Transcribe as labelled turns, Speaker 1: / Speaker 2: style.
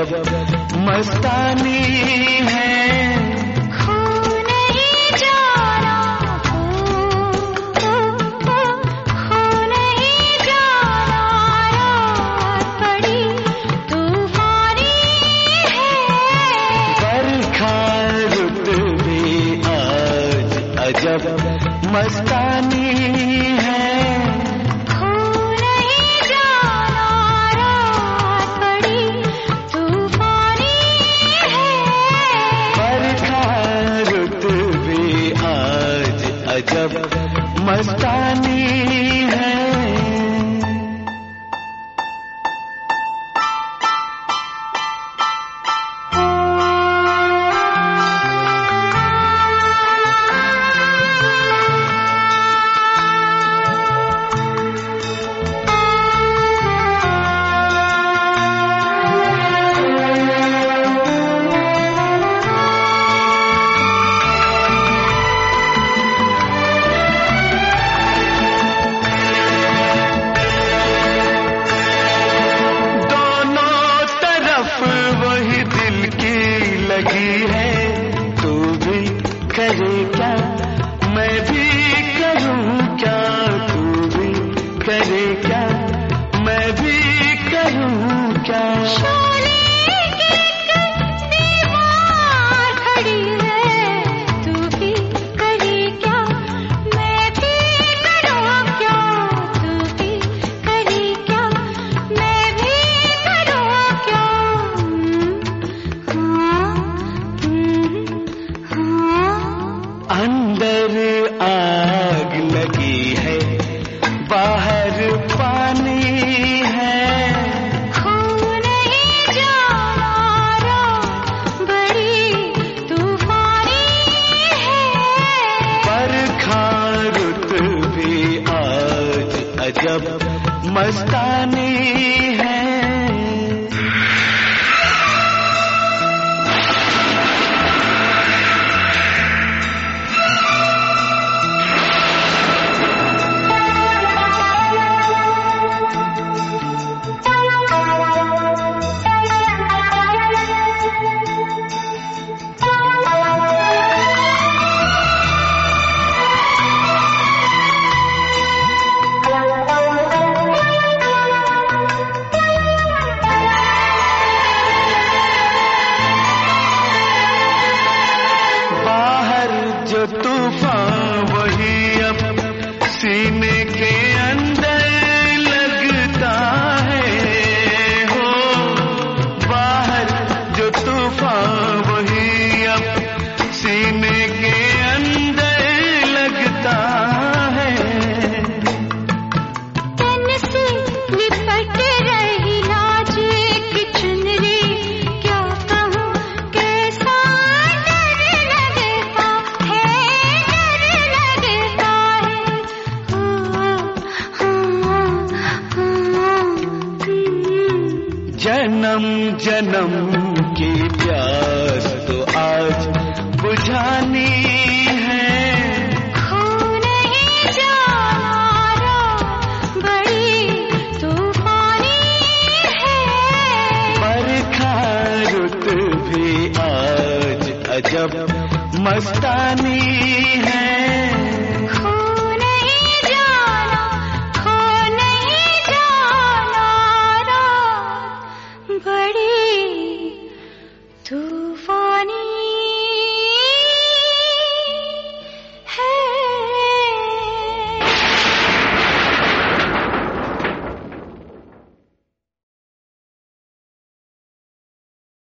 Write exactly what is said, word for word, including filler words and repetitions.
Speaker 1: अजब मस्तानी है।
Speaker 2: खो नहीं जाना, खो नहीं जाना, रात बड़ी तूफानी है।
Speaker 1: बरखा रुत भी आज अजब मस्तानी है। अजब मस्तानी है। लगी है तू भी करे क्या, मैं भी करूं क्या, तू भी करे क्या, मैं भी करूं क्या।
Speaker 2: शोले की दीवार खड़ी है, तू भी करे क्या, मैं भी करूं क्या, तू भी करे क्या, मैं भी करूं क्या।
Speaker 1: अंदर आग लगी है, बाहर पानी है।
Speaker 2: खो नहीं जाना, रात बड़ी तूफानी है।
Speaker 1: बरखा रुत भी आज अजब मस्तानी है। जो तूफान वही अब सीने के अंदर लगता है हो, बाहर जो तूफान वही अब सीने के अंदर लगता है।
Speaker 2: तन से लिपट रही लाज की चुनरी, क्या कहूँ कैसा डर लगता है, डर लगता है।
Speaker 1: जन्म जन्म की प्यास तो आज बुझानी है।
Speaker 2: खो नहीं जाना, रात बड़ी तूफानी है।
Speaker 1: बरखा रुत भी आज अजब मस्तानी